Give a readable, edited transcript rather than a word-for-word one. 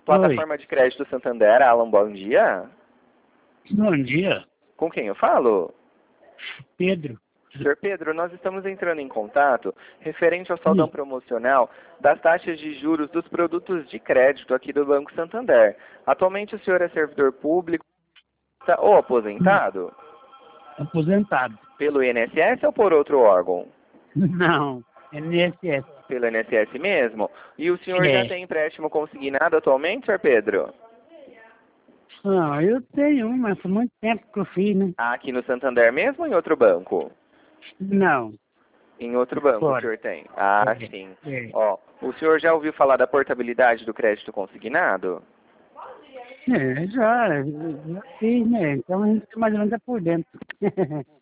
Oi, Plataforma de crédito Santander, Alan, bom dia. bom dia, Com quem eu falo? Pedro. Senhor Pedro, nós estamos entrando em contato referente ao saldão Sim, promocional das taxas de juros dos produtos de crédito aqui do Banco Santander. Atualmente o senhor é servidor público ou sim, aposentado? aposentado. Pelo INSS ou por outro órgão? Não, INSS. Pelo INSS mesmo? E o senhor já É. tem empréstimo consignado atualmente, senhor Pedro? Ah, eu tenho um, mas faz muito tempo que eu fiz, né? Aqui no Santander mesmo ou em outro banco? Não, Em outro banco o fora. senhor tem? Ah, É, sim. é. Ó, o senhor já ouviu falar da portabilidade do crédito consignado? Já fiz, né? Então a gente mais ou menos é por dentro.